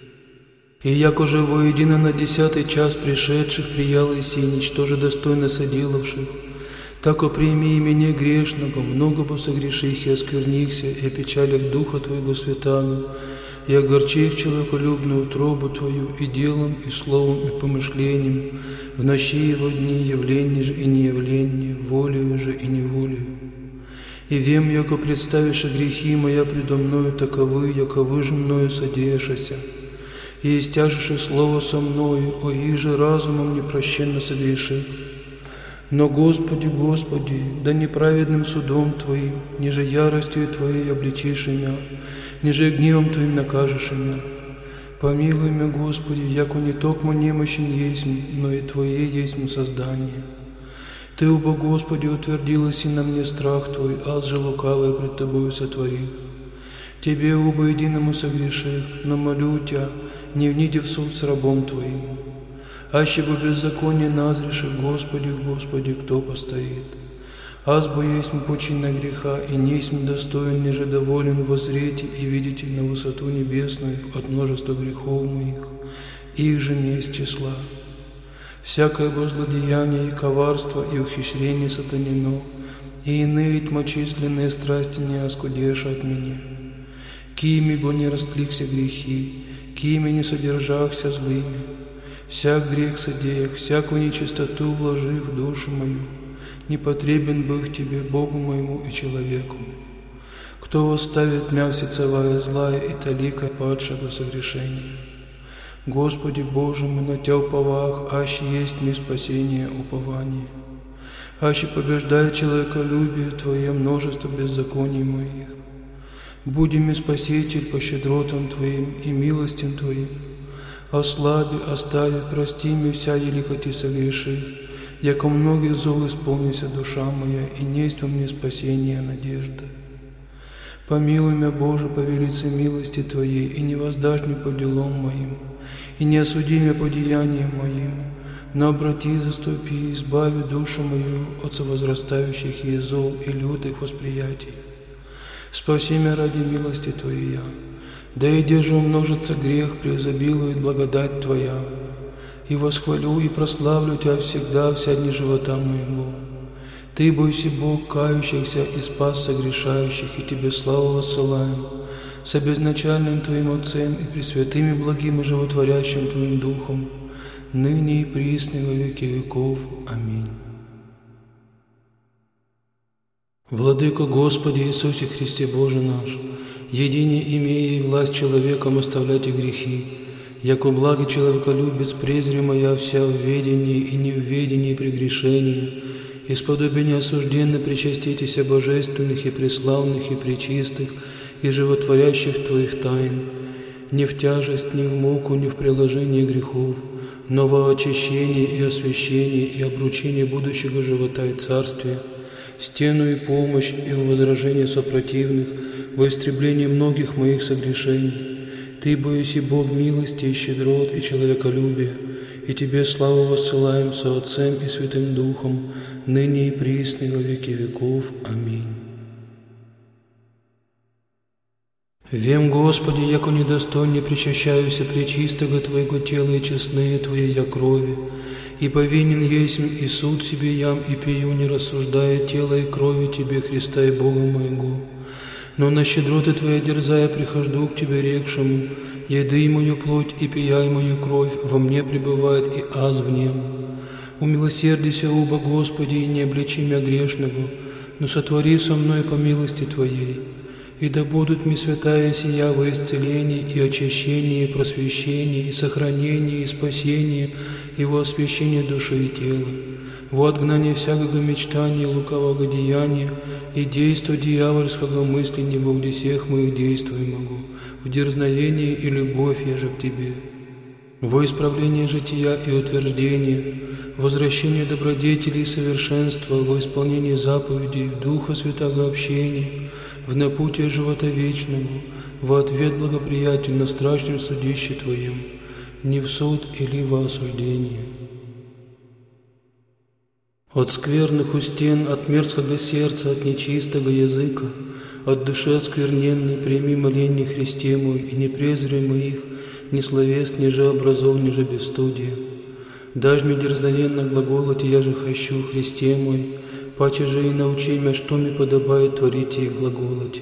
И як уже воедино на 10-й час пришедших приялыси, и ничтоже достойно соделавших, тако прими и меня грешного, много бы согреших и осквернихся, и печалях Духа Твоего Святаго, и огорчи их человеколюбную утробу Твою и делом, и словом, и помышлением, в ночи его дни явление же и неявление, волею же и неволею. И вем, яко представишь грехи моя предо мною таковы, яковы же мною содеяшася, и истяжешь слово со мною, о иже разумом непрощенно согреши. Но, Господи, Господи, да неправедным судом Твоим, ниже яростью Твоей обличишь имя, ниже гневом Твоим накажешь имя. Помилуй меня, Господи, яко не токмо немощен есть, но и Твое есть создание. Ты, убо Господи, утвердилась и на мне страх Твой, аз же лукавое пред Тобою сотворил. Тебе, убо единому согреших, но молю Тя, не вниди в суд с рабом Твоим. Аще бы беззаконие назреши, Господи, Господи, кто постоит? Аз бо есть почина греха, и несмь достоин, неже доволен воззреть и видите на высоту небесную от множества грехов моих, их же не из числа. Всякое бо злодеяние и коварство и ухищрение сатанино, и иные тьмочисленные страсти не оскудеша от меня. Кими бо не растлихся грехи, кими не содержахся злыми, всяк грех содеях, всякую нечистоту вложи в душу мою, непотребен был Тебе, Богу моему и человеку. Кто восставит мя всецелая злая и талика падшего согрешения? Господи Боже мой, на Тя уповах, аще есть мне спасение, упование. Аще побеждает человеколюбие Твое множество беззаконий моих. Буди мне Спаситель по щедротам Твоим и милостям Твоим. Ослаби, остави, прости мне вся, елико Ти согреши, яко многих зол исполнится душа моя, и несть во мне спасение надежда. Помилуй меня, Боже, по велице милости Твоей, и не воздашь мне по делам моим, и не осуди меня по деяниям моим, но обрати, заступи, избави душу мою от совозрастающих ей зол и лютых восприятий. Спаси меня ради милости Твоей, да и где же умножится грех, преизобилует благодать Твоя, и восхвалю и прославлю Тебя всегда, вся дни живота моего. Ты, бойся Бог кающихся и спас согрешающих, и Тебе славу воссылаем, с обезначальным Твоим Отцем и пресвятым и благим и животворящим Твоим Духом, ныне и присно во веки веков. Аминь. Владыко Господи Иисусе Христе Боже наш, едине имея и власть человеком оставлять и грехи, яко благий человеколюбец презри моя вся в ведении и невведении прегрешения, исподобие неосужденно причаститеся божественных и преславных и пречистых и животворящих Твоих тайн, не в тяжесть, ни в муку, ни в приложении грехов, но во очищении и освящении и обручении будущего живота и царствия, в стену и помощь и в возражение сопротивных, во истреблении многих моих согрешений. Ты, бойся Бог милости и щедрот и человеколюбия, и Тебе славу воссылаем со Отцем и Святым Духом, ныне и присно во веки веков. Аминь. Вем, Господи, яко недостойне причащаюся пречистого Твоего тела и честные Твоей я крови, и повинен есмь и суд себе ям и пью, не рассуждая тела и крови Тебе, Христа и Бога моего. Но на щедроты Твоя дерзая прихожду к Тебе рекшему, еды мою плоть и пияй мою кровь, во мне пребывает и аз в нем. Умилосердися, оба, Господи, и не обличи меня грешного, но сотвори со мной по милости Твоей. И да будут мне святая сия во исцелении и очищении, и просвещении, и сохранении, и спасении, и во освящении души и тела, во отгнание всякого мечтания, лукавого деяния, и действа дьявольского мысли не во всех моих действий могу, в дерзновении и любовь я же к Тебе, во исправление жития и утверждение, возвращение добродетелей и совершенства, во исполнение заповедей, в Духа Святого общения, в напутие живота вечному, во ответ благоприятен на страшном судище Твоем, не в суд или во осуждение. От скверных у стен, от мерзкого сердца, от нечистого языка, от души оскверненной прими моление Христе мой, и не презри моих, ни словес, ни же образов, ни же бесстудия. Дашь мне дерзновенно глаголать, и я же хочу, Христе мой, паче же и научи меня, что мне подобает творить и глаголоти.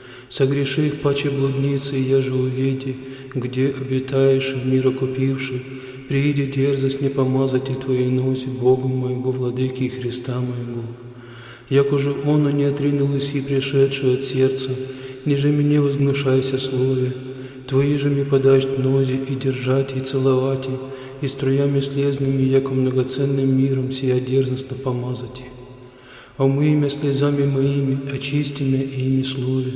Согреши их, паче блудницы, и я же уведи, где обитаешь, мира купивший, прииди дерзость не помазать и Твоей носи, Богу моего, Владыки и Христа моего. Яко же оно не отринул и пришедшую от сердца, ниже мне возгнушайся слове, Твои же мне подашь нози и держать, и целовать, и струями слезными, яко многоценным миром сия дерзостно помазать. Омый меня слезами моими, очисти меня ими слове,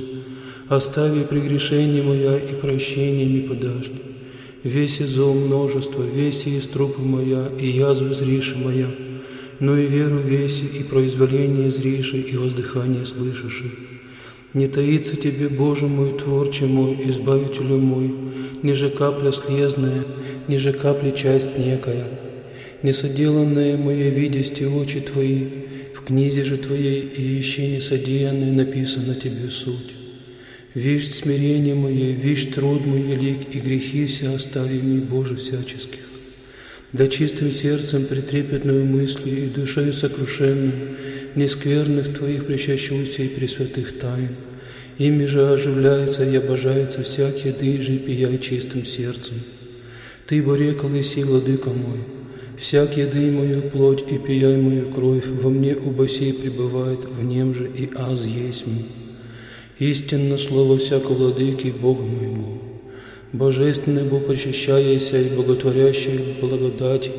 остави прегрешение моя и прощение мне подашь. Веси зол множество, веси и струпы моя, и язвы зриши моя, но и веру веси, и произволение зриши, и воздыхание слышиши. Не таится Тебе, Боже мой, Творче мой, Избавителю мой, ниже капля слезная, ниже капли часть некая, несоделанное мое видести очи Твои, в книзе же Твоей и еще несодеянное написано Тебе суть. Вишь смирение мое, вишь труд мой велик, и грехи все остави мне, Боже, всяческих. Да чистым сердцем, претрепетную мыслью и душою сокрушенную, нескверных Твоих причащуся и пресвятых тайн. Ими же оживляется и обожается всякий еды же и пияй чистым сердцем. Ты, борекал иси, Владыка мой, всяк еды мою плоть и пияй мою кровь, во мне оба сей пребывает, в нем же и аз есмь. Истинно слово всякого Владыки Бога моего. Божественный Бог, причащаяся и боготворящий благодати,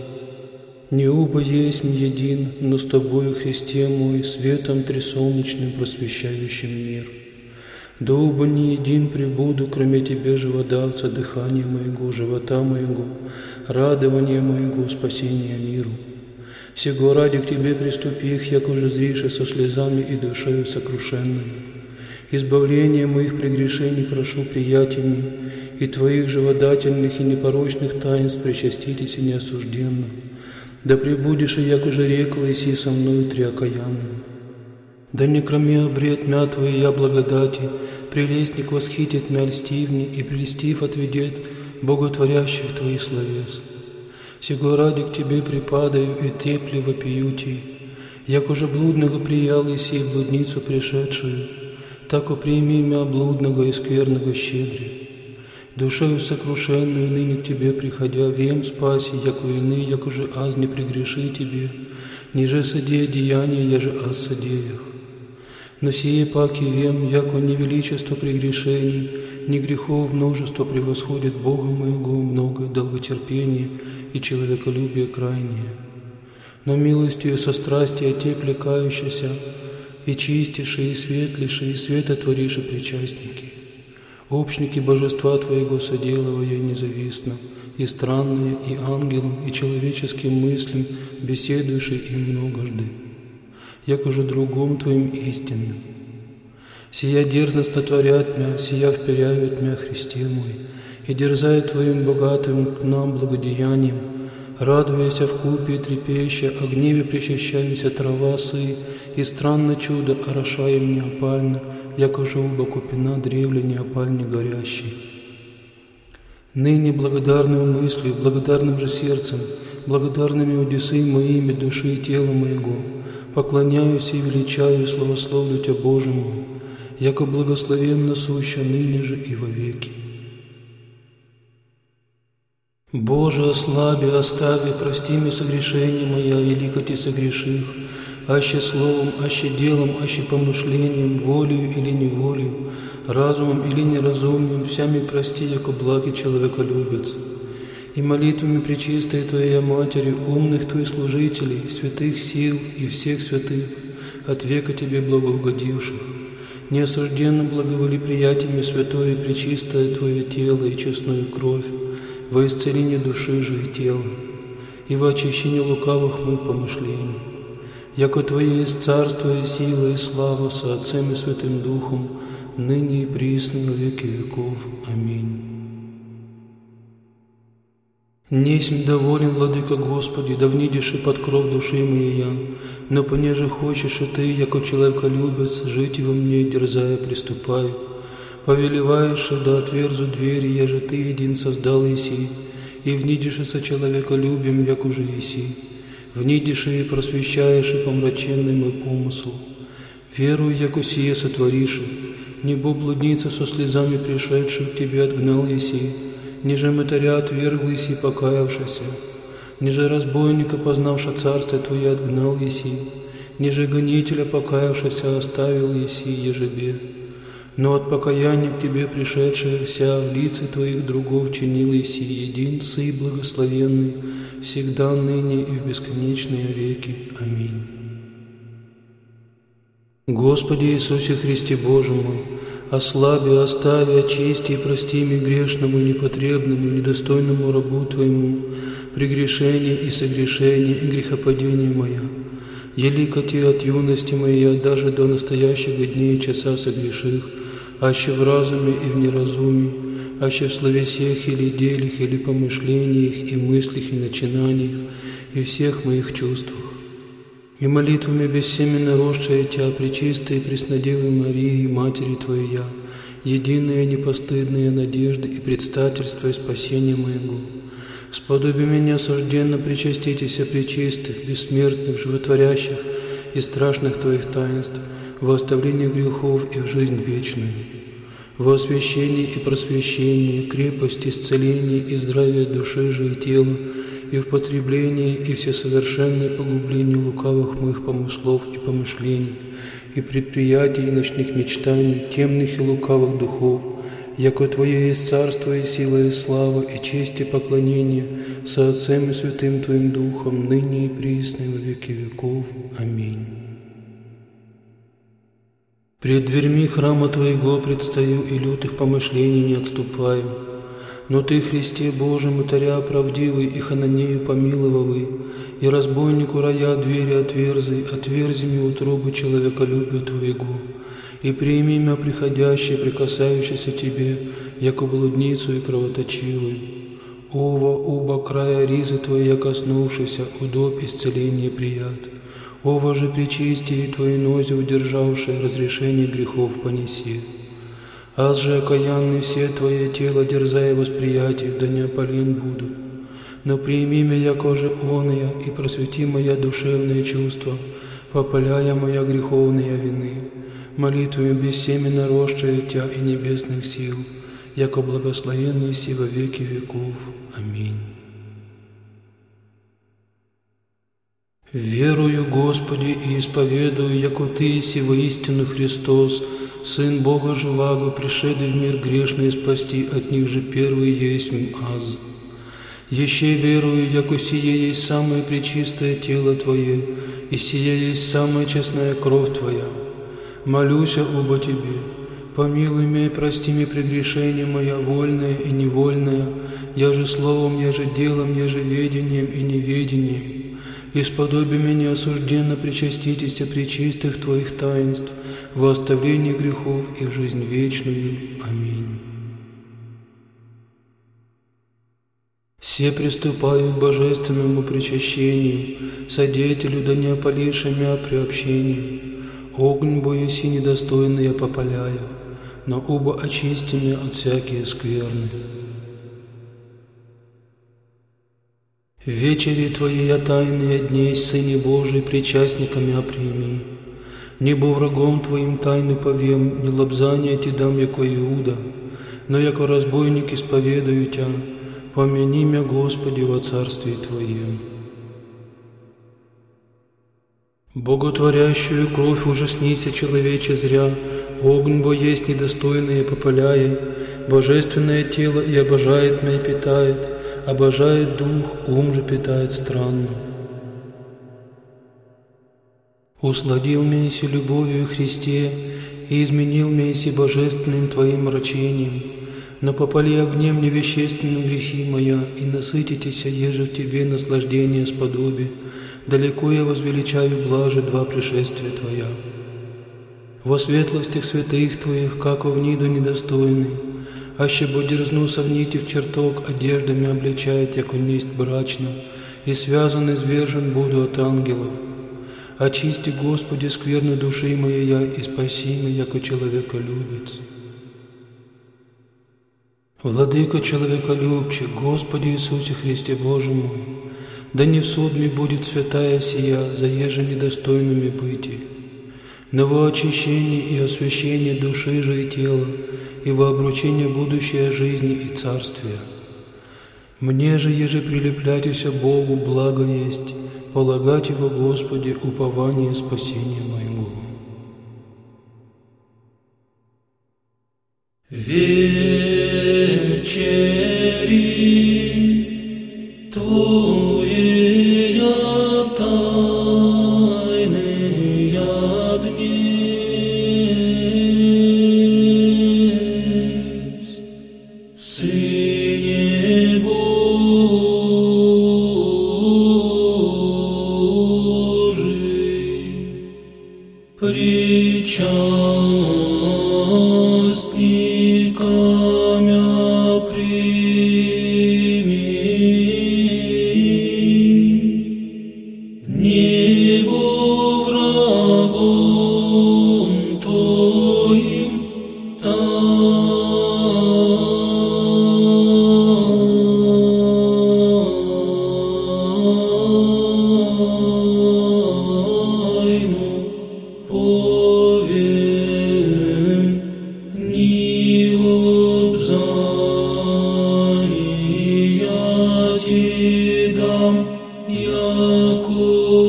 не оба есть един, но с Тобою, Христе мой, светом трисолнечным просвещающим мир. Да оба не един пребуду, кроме Тебе, живодавца, дыхания моего, живота моего, радования моего, спасения миру. Сего ради к Тебе приступих, як уже зрише со слезами и душою сокрушенной. Избавление моих прегрешений прошу приятельней, и Твоих живодательных и непорочных таинств причаститесь и неосужденно. Да пребудешь и як уже рекла, иси со мною триокаянным. Да не кроме обред мя Твоей я благодати, прелестник восхитит мя льстивни, и прелестив отведет боготворящих Твоих словес. Сего ради к Тебе припадаю и тепле вопию Ти, як уже блудного приял иси блудницу пришедшую, так уприми мя блудного и скверного щедре. Душою сокрушенную ныне к Тебе приходя, вем спаси, яко иные, як уже аз не прегреши Тебе, ниже содея деяния, я же аз содеях. Но сие паки вем, яко не величество прегрешений, ни грехов множество превосходит Бога моего много долготерпения и человеколюбие крайнее. Но милостью со страстия тепле кающийся, и чистейшие, и светлейшие, и светотвориши причастники. Общники божества Твоего соделывая независтно, и странные, и ангелам, и человеческим мыслям, беседующие им многожды, як уже другом Твоим истинным. Сия дерзностно творят мя, сия вперяют мя, Христе мой, и дерзают Твоим богатым к нам благодеянием, радуяся вкупе и трепеща, о гневе причащаюся трава сы, и странно чудо орошаем неопально, яко же оба купина древля неопальне горящей. Ныне благодарную мыслью, благодарным же сердцем, благодарными удесы моими души и тела моего, поклоняюсь и величаю, славословлю Тебя, Боже мой, яко благословенно суща ныне же и вовеки. Боже, ослаби, остави, прости мне согрешения моя, велико Ти согреших, аще словом, аще делом, аще помышлением, волею или неволею, разумом или неразумием, всями прости, яко благий человеколюбец. И молитвами пречистой Твоей Матери, умных Твоих служителей, святых сил и всех святых, от века Тебе благоугодивших, неосужденно благоволи приятиями святое и пречистое Твое тело и честную кровь, во исцеление души же и тела, и во очищение лукавых моих помышлений. Яко Твое есть царство и сила и слава со Отцем и Святым Духом, ныне и присно во веки веков. Аминь. Несмь доволен, Владыка Господи, да внидишь и под кров души моей я, но понеже хочешь и Ты, яко человеколюбец, жить во мне, дерзая, приступай. Повелеваешь, да отверзу двери, я же Ты един создал еси, и внидишь со человеколюбием, як уже еси, внидишь и просвещаешь и помраченный мой помысл. Верую, яко сие сотворишь, небо блудница со слезами пришедшую к Тебе отгнал еси, ниже мытаря отвергл еси покаявшийся, ниже разбойника, познавша царство Твое, отгнал еси, ниже гонителя, покаявшийся, оставил еси ежебе. Но от покаяния к Тебе пришедшая вся в лице Твоих другов чинил еси един Сы благословенный, всегда, ныне и в бесконечные веки. Аминь. Господи Иисусе Христе Боже мой, ослаби, остави, очисти и прости мне грешному и непотребному и недостойному рабу Твоему прегрешение и согрешение и грехопадение моя. Елико Ти от юности моей, даже до настоящего дня и часа согреших, аще в разуме и в неразумии, аще в словесех или делях, или помышлениях, и мыслях, и начинаниях, и всех моих чувствах. И молитвами бессеменно росшая Тя, пречистой и преснодевой Марии, Матери Твоей я, единая непостыдная надежда и предстательство и спасения моего. Сподоби меня осужденно причаститеся пречистых, бессмертных, животворящих и страшных Твоих таинств, во оставление грехов и в жизнь вечную, во освящение и просвещение, крепость, исцеление и здравие души же и тела, и в потреблении и всесовершенное погубление лукавых моих помыслов и помышлений, и предприятий и ночных мечтаний, темных и лукавых духов, яко Твое есть царство и сила и слава, и честь и поклонение со Отцем и Святым Твоим Духом, ныне и присно и во веки веков. Аминь. Пред дверьми храма Твоего предстаю, и лютых помышлений не отступаю. Но Ты, Христе Божий, мытаря правдивый, и хананею помиловавый, и разбойнику рая двери отверзи мне утробы человеколюбию Твоего, и прими меня приходящее, прикасающееся Тебе, яко блудницу и кровоточивый. Ова, оба края ризы Твои, коснувшийся, удоб исцеление прият. Ова же причистие Твои нози удержавшие, разрешение грехов понеси. Аз же окаянный все Твое тело, дерзая восприятие, да не опален буду. Но прими меня, яко же оная, и просвети моя душевные чувства, попаляя моя греховные вины, молитвою бессеменно росшая Тя и небесных сил, яко благословенный си во веки веков. Аминь. Верую, Господи, и исповедую, яко Ты еси воистину Христос, Сын Бога живаго, пришедший в мир грешный спасти, от них же первый есть аз. Еще верую, яко сие есть самое пречистое тело Твое, и сия есть самая честная кровь Твоя. Молюся оба Тебе, помилуй меня и прости мне прегрешение моя, вольное и невольное, я же словом, я же делом, я же ведением и неведением. Исподоби меня осужденно причаститесь пречистых Твоих таинств, во оставлении грехов и в жизнь вечную. Аминь. Все приступаю к божественному причащению, содеятелю да не опаливши мя при общении. Огонь бояси недостойный я попаляя, но оба очисти меня от всякие скверны. Вечери Твои я тайные дней, Сыне Божий, причастниками оприми. Небо врагом Твоим тайны повем, не лобзания Ти дам, яко Иуда, но яко разбойник исповедую Тя, помяни мя, Господи, во Царстве Твоем. Боготворящую кровь ужаснися, человече зря, огонь бо есть недостойные попаляя, божественное тело и обожает мя и питает, обожает дух, ум же питает странно. Усладил меня си любовью Христе, и изменил меня си божественным Твоим рачением, но попали огнем невещественным грехи моя, и насытитеся, еже в Тебе наслаждение сподоби, далеко я возвеличаю блаже два пришествия Твоя. Во светлостях святых Твоих, како в ниду недостойный, аще бо дерзну совните в чертог, одеждами обличает, яко несть брачно, и связан извержен буду от ангелов. Очисти, Господи, скверну души моей я, и спаси меня, яко человеколюбец. Владыка человеколюбче, Господи Иисусе Христе Боже мой, да не в суд ми будет святая сия, заеже недостойными быти, но во очищение и освящение души же и тела, и во обручение будущей жизни и царствия. Мне же, еже прилепляйтеся Богу, благо есть, полагать Его, Господи, упование спасения моего. Вечери Твои я тайные дни, Сыне Божий, причастниками прими. Небо врагом Твоим тайну повем, ни лобзания Ти дам, яко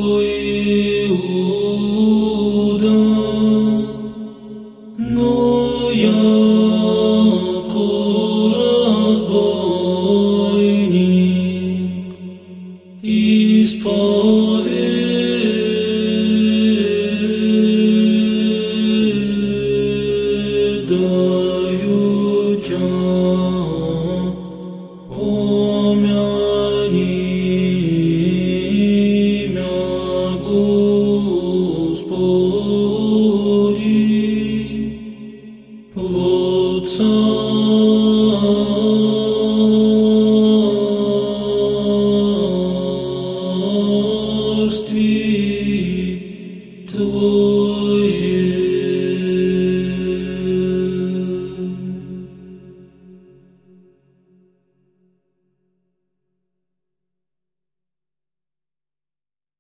Иуда, но яко разбойник исповедую. беда.